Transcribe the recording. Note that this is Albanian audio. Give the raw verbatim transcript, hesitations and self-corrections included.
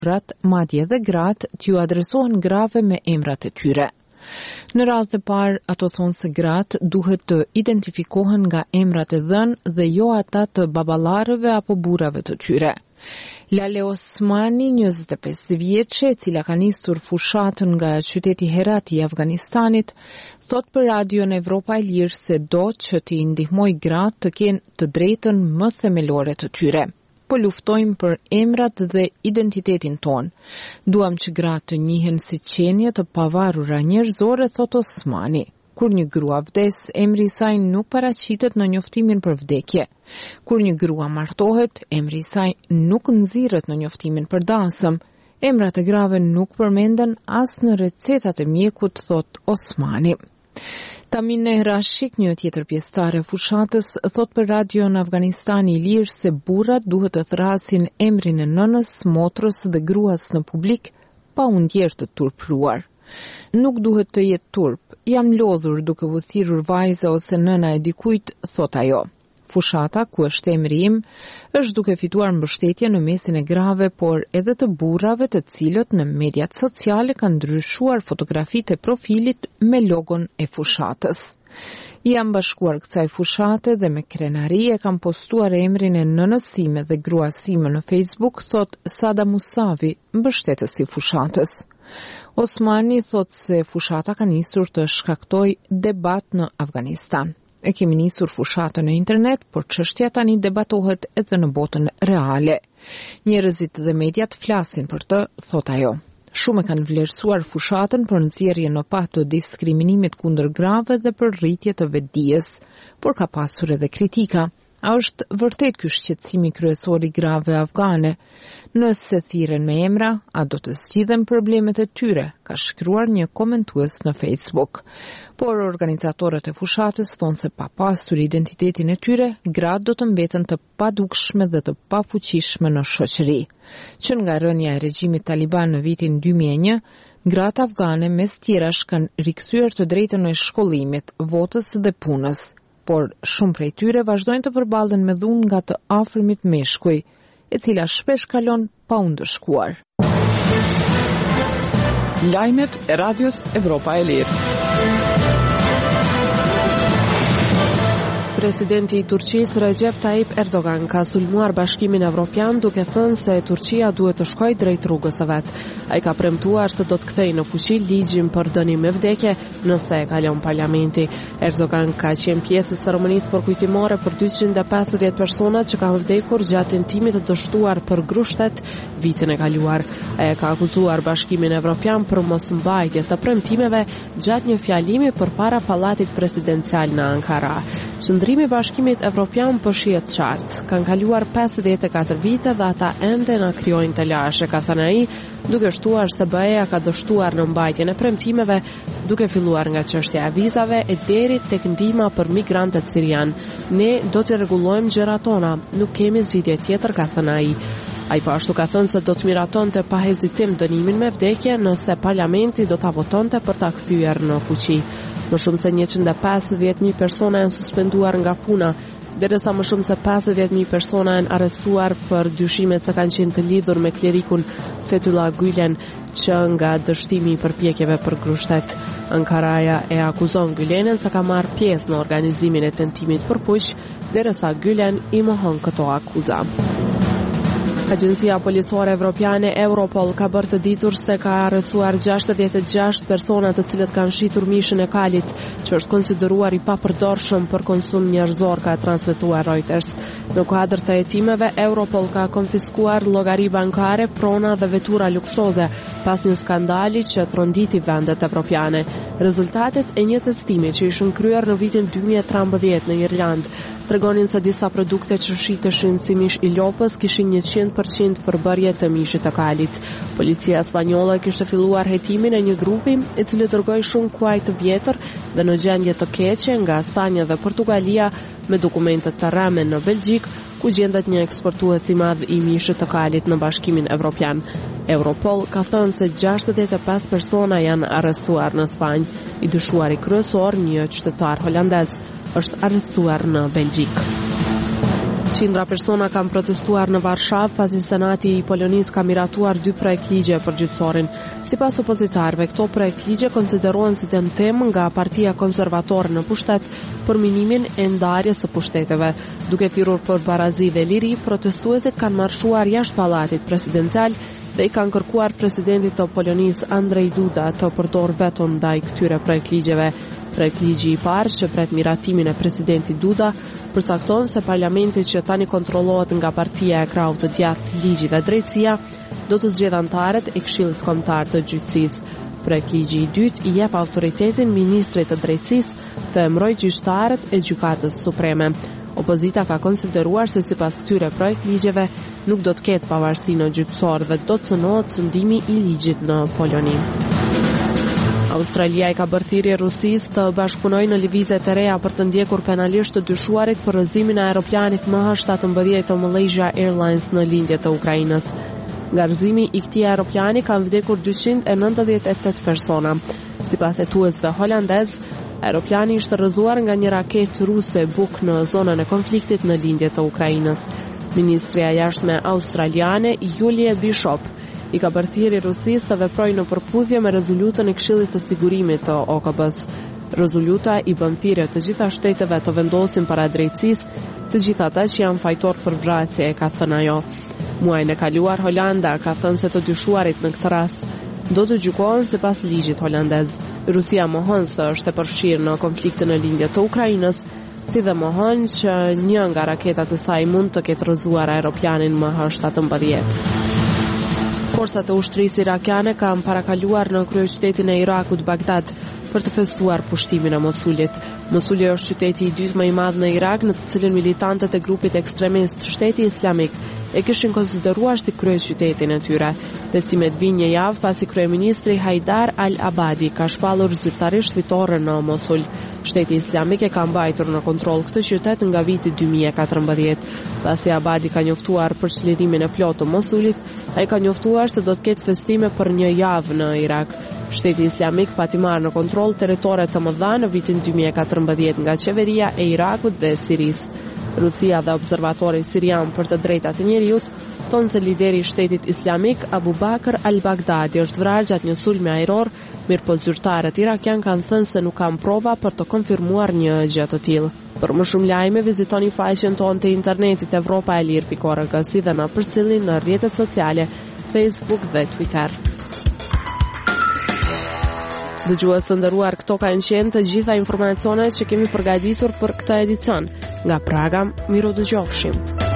burrat, madje edhe gratë, t'ju adresohen grave me emrat e tyre. Në radhë të parë, ato thonë se gratë duhet të identifikohen nga emrat e dhënë dhe jo ata të baballarëve apo burrave të tyre. Lale Osmani, njëzet e pesë vjeçe, e cila ka nisur fushatën nga qyteti Herat i Afganistanit, thot për Radion Evropa e Lirë se do që t'i ndihmoj gratë të kenë të drejtën më themelore të tyre. Po luftojmë për emrat dhe identitetin ton. Duam që gratë të njihen si qenie të pavarura njerëzore, thot Osmani. Kur një grua vdes, emri i saj nuk paraqitet në njoftimin për vdekje. Kur një grua martohet, emri i saj nuk nxirret në njoftimin për dasëm. Emrat e grave nuk përmenden as në recetat e mjekut, thot Osmani. Tamine Rashik, një tjetër pjesëtare fushatës, thot për Radio në Afganistani i Lirë se burrat duhet të thrasin emrin e nënës, motrës dhe gruas në publik pa u ndjerë të turpruar. Nuk duhet të jetë turp, jam lodhur duke u thirrur vajza ose nëna e dikujt, thot ajo. Fushata, ku është emri im, është duke fituar mbështetje në mesin e grave, por edhe të burrave të cilët në mediat sociale kanë ndryshuar fotografitë e profilit me logon e fushatës. Jam bashkuar kësaj fushate dhe me krenari e kam postuar emrin e nënës sime dhe gruas sime në Facebook, thot Sada Musavi, mbështetësi fushatës. Osmani thot se fushata ka nisur të shkaktoj debat në Afganistan. E kemi nisur fushatën në internet, por çështja tani debatohet edhe në botën reale. Njerëzit dhe mediat flasin për të, thot ajo. Shumë kanë vlerësuar fushatën për nxjerrje në pah të diskriminimit kundër grave dhe për rritje të vetdijes, por ka pasur edhe kritika. A është vërtet ky shqetësimi kryesor i grave afgane? Nëse thirren me emra, a do të zgjidhen problemet e tyre, ka shkruar një komentues në Facebook. Por organizatorët e fushatës thonë se pa pasur identitetin e tyre, gratë do të mbeten të padukshme dhe të pafuqishme në shoqëri. Që nga rënja e regjimit taliban në vitin dy mijë e një, gratë afgane mes tjerash kanë rikthyer të drejtën e shkollimit, votës dhe punës. Por shumë prej tyre vazhdojnë të përballen me dhunë nga të afërmit meshkuj, e cila shpesh kalon pa u ndëshkuar. Lajmet e Radios Evropa e Lirë. Presidenti i Turqisë Recep Tayyip Erdogan ka sulmuar Bashkimin Evropian duke thënë se Turqia duhet të shkojë drejt rrugës së vet. Ai ka premtuar se do të kthejë në fuqi ligjin për dënim me vdekje nëse e kalon parlamenti. Erdogan ka qenë pjesë e ceremonisë përkujtimore për dyqind e pesëdhjetë personat që kanë vdekur gjatë tentimit të dështuar për grushtet vitin e kaluar. Ai ka akuzuar Bashkimin Evropian për mosmbajtje të premtimeve gjatë një fjalimi përpara pallatit presidencial në Ankara. Qëndrimi i Bashkimit Evropian po shihet qartë. Kanë kaluar pesëdhjetë e katër vite dhe ata ende na krijojnë të lashe, ka thënë ai, duke shtuar se B E A ka dështuar në mbajtjen e premtimeve, duke filluar nga çështja e vizave e deri tek ndihma për migrantët sirian. Ne do të rregullojmë gjërat tona, nuk kemi zgjidhje tjetër, ka thënë ai. Ai po ashtu ka thënë se do të miratonte pa hezitim dënimin me vdekje nëse parlamenti do ta votonte për ta kthyer në fuqi. Më shumë se njëqind e pesëdhjetë mijë persona janë suspenduar nga puna, derisa më shumë se pesëdhjetë mijë persona janë arrestuar për dyshimet se kanë qenë të lidhur me klerikun Fethullah Gülen, që nga dështimi i përpjekjeve për grushtet. Ankaraja e akuzon Gülenin se ka marrë pjesë në organizimin e tentimit për puq, derisa Gülen i mohon këto akuza. Agjencia Policore Evropiane Europol ka bërë të ditur se ka arrestuar gjashtëdhjetë e gjashtë persona të cilët kanë shitur mishin e kalit, që është konsideruar i papërdorshëm për konsum njerëzor, ka transmetuar Reuters. Në kuadër të hetimeve, Europol ka konfiskuar llogari bankare, prona dhe vetura luksoze pas një skandali që tronditi vendet evropiane. Rezultatet e një testimi që ishin kryer në vitin dy mijë e trembëdhjetë në Irlandë tregonin se disa produkte që shiteshin si mish i lopës kishin njëqind përqind përbërje të mishit të kalit. Policia spanjolle kishte filluar hetimin e një grupi i cili dërgoi shumë kuaj të vjetër dhe në gjendje të keqe nga Spanja dhe Portugalia me dokumente të rreme në Belgjik, ku gjendet një eksportues i madh i mishit të kalit në Bashkimin Evropian. Europol ka thënë se gjashtëdhjetë e pesë persona janë arrestuar në Spanjë. I dyshuari kryesor, një qytetar holandez, është arrestuar në Belgjik. Qindra persona kanë protestuar në Varshavë pasi Senati i Polonisë ka miratuar dy projekt ligje për gjyqësorin. Sipas opozitarëve, këto projekt ligje konsiderohen si tentim nga Partia Konservatore në pushtet për minimin e ndarjes së pushteteve. Duke thirrur për barazi dhe liri, protestuesit kanë marshuar jashtë pallatit presidencial dhe i kanë kërkuar presidentit të Polonisë Andrzej Duda të përdorë veton ndaj këtyre projekt ligjeve. Projekt ligji i parë që pret miratimin e presidentit Duda përcakton se parlamenti që tani kontrollohet nga Partia e Krahut të Djathtë, Ligji dhe Drejtësia do të zgjedhë anëtarët e Këshillit Kombëtar të Gjyqësisë. Projekt ligji i dytë i jep autoritetin ministrit të Drejtësisë të emërojë gjyqtarët e Gjykatës Supreme. Opozita ka konsideruar se sipas këtyre projekt ligjeve nuk do të ketë pavarësi në gjyqësor dhe do të cënohet sundimi i ligjit në Poloni. Australia i ka bërë thirrje Rusisë të bashkëpunojë në lëvizje të reja për të ndjekur penalisht të dyshuarit për rrëzimin e aeroplanit M H shtatëmbëdhjetë të Malaysia Airlines në lindje të Ukrainës. Nga rrëzimi i këtij aeroplani kanë vdekur dyqind e nëntëdhjetë e tetë persona. Sipas hetuesve holandez, aeroplani ishte rrëzuar nga një raketë ruse Buk në zonën e konfliktit në lindje të Ukrainës. Ministria e Jashtme australiane Julie Bishop i ka bërë thirrje Rusisë të veprojë në përputhje me rezolutën e Këshillit të Sigurimit të O K B-s. Rezoluta i bën thirrje të gjitha shteteve të vendosin para drejtësisë të gjithë ata që janë fajtor për vrasje, e ka thënë ajo. Muajin e kaluar Holanda ka thënë se të dyshuarit në këtë rast do të gjykohen sipas ligjit holandez. Rusia mohon se është e përfshirë në konfliktin në lindje të Ukrainës, si dhe mohon që një nga raketat e saj mund të ketë rrëzuar aeroplanin M H shtatëmbëdhjetë. Forcat e ushtrisë irakiane kanë parakaluar në kryeqytetin e Irakut, Bagdad, për të festuar pushtimin e Mosulit. Mosuli është qyteti i dytë më i madh në Irak, në të cilin militantët e grupit ekstremist Shteti Islamik e kishin konsideruar si kryeqytetin e tyre. Festimet vijnë një javë pasi kryeministri Haidar al-Abadi ka shpallur zyrtarisht fitore në Mosul. Shteti Islamik e ka mbajtur në kontroll këtë qytet nga viti dy mijë e katërmbëdhjetë. Pasi Abadi ka njoftuar për çlirimin e plotë të Mosulit, ai ka njoftuar se do të ketë festime për një javë në Irak. Shteti Islamik pati marrë në kontroll territore të mëdha në vitin dy mijë e katërmbëdhjetë nga qeveria e Irakut dhe Sirisë. Rusia dhe observatori sirian për të drejtat e njerëzit thonë se lideri i Shtetit Islamik Abu Bakr al-Baghdadi është vrarë gjatë një sulmi ajror, mirëpo zyrtarët irakian kanë thënë se nuk kanë prova për të konfirmuar një gjë të tillë. Për më shumë lajme, vizitoni faqen tonë të internetit Evropa e Lirë pikë org, si dhe na përcjellni në rrjetet sociale Facebook dhe Twitter. Dëgjues të nderuar, këto kanë qenë të gjitha informacionet që kemi përgatitur për këtë edicion. Nga Praga, miru dëgjofshim.